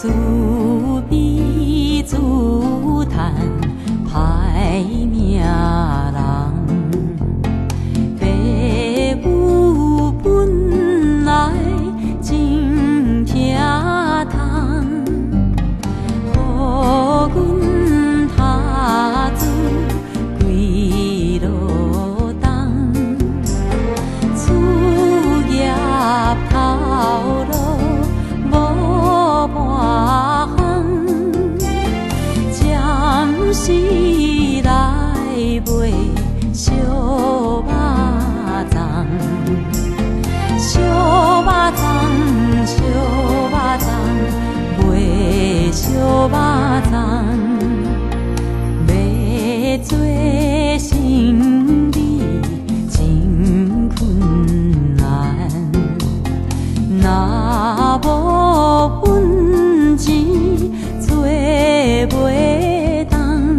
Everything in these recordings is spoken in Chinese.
自比自叹歹命人，父母本来真疼痛，予阮他自几落冬，事业头路无半项，暂时来卖烧肉粽，烧肉粽，烧肉粽，卖烧肉粽，要做生意真困难，若无本钱做袂动，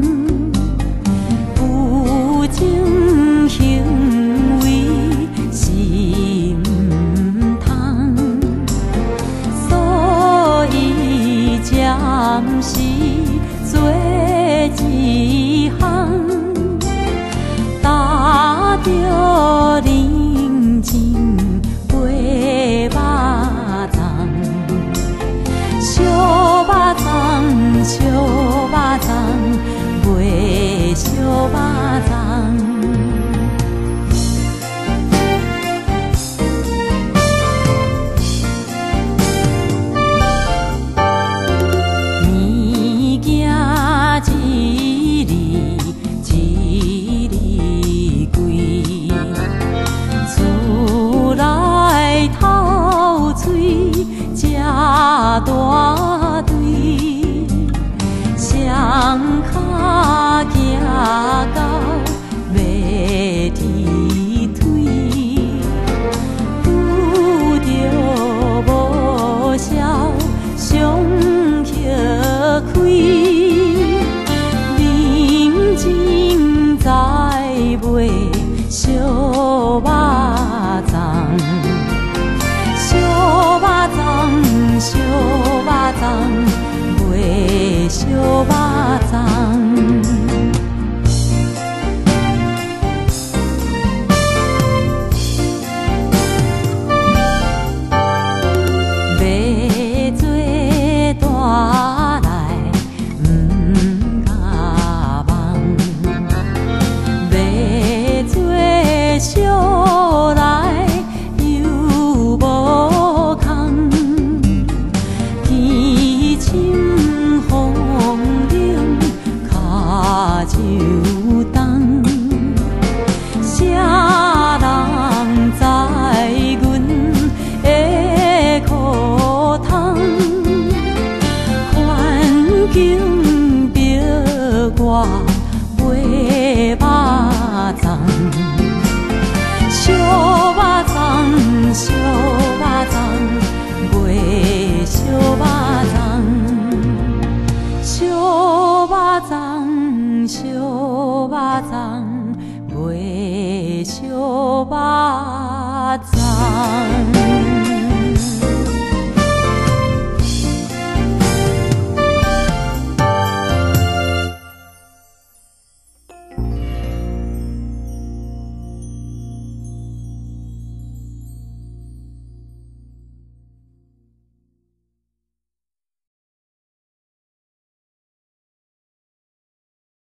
有种行为是毋通，所以暂时做一项，担着人情卖肉粽，烧肉粽，烧肉粽，卖烧肉粽。物件一日一日贵，厝内透水食大堆，双脚行到袂提腿，拄着无消伤血开，认真在卖烧肉粽，烧肉粽，烧肉粽，卖烧肉